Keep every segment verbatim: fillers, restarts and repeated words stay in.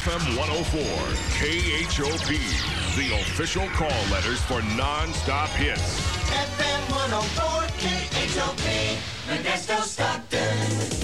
M one oh four, K H O P, the official call letters for non-stop hits. F M one oh four, K H O P, Modesto, Stockton.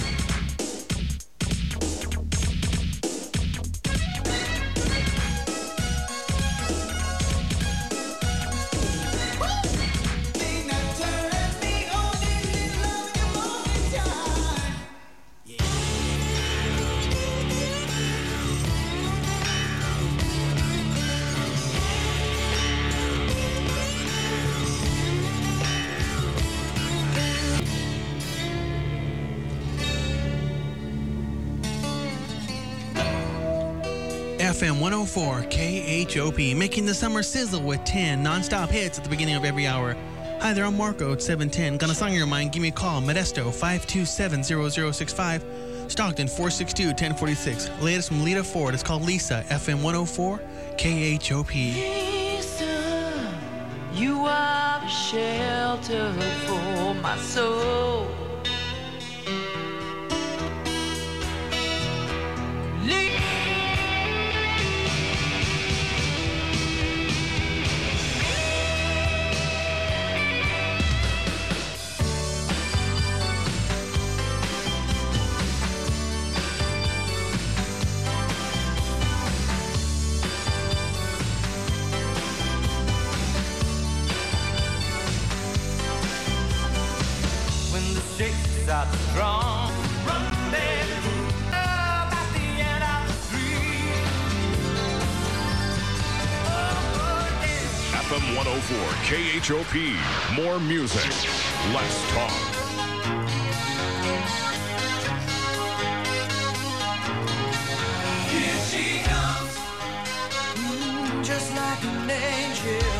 F M one oh four K H O P, making the summer sizzle with ten non-stop hits at the beginning of every hour. Hi there, I'm Marco at seven ten. Got a song in your mind? Give me a call. Modesto five two seven, zero zero six five. Stockton four six two, one zero four six. Latest from Lita Ford. It's called Lisa. F M one oh four K H O P. Lisa, you are the shelter for my soul. Out strong, run, baby, up at the end of the street. Oh, yeah. F M one oh four K H O P, more music, less talk. Here she comes, mm, just like an angel.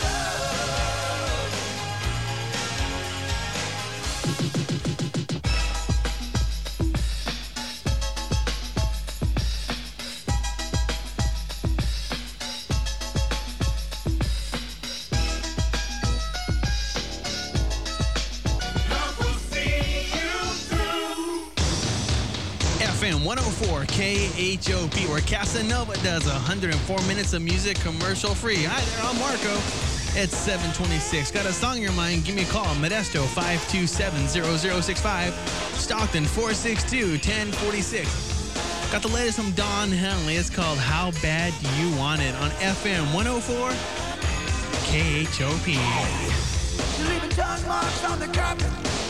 F M one oh four K H O P, where Casanova does one hundred four minutes of music commercial free. Hi there, I'm Marco. It's seven twenty-six. Got a song in your mind? Give me a call. Modesto five two seven, zero zero six five. Stockton four six two, one zero four six. Got the latest from Don Henley. It's called How Bad Do You Want It on F M one oh four K H O P. You're leaving tongue marks on the carpet.